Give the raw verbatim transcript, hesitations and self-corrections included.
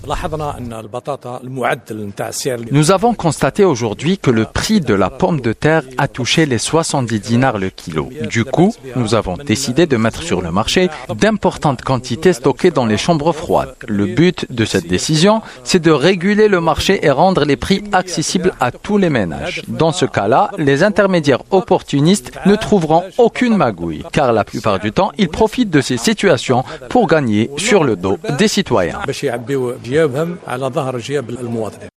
Nous avons constaté aujourd'hui que le prix de la pomme de terre a touché les soixante-dix dinars le kilo. Du coup, nous avons décidé de mettre sur le marché d'importantes quantités stockées dans les chambres froides. Le but de cette décision, c'est de réguler le marché et rendre les prix accessibles à tous les ménages. Dans ce cas-là, les intermédiaires opportunistes ne trouveront aucune magouille, car la plupart du temps, ils profitent de ces situations pour gagner sur le dos des citoyens.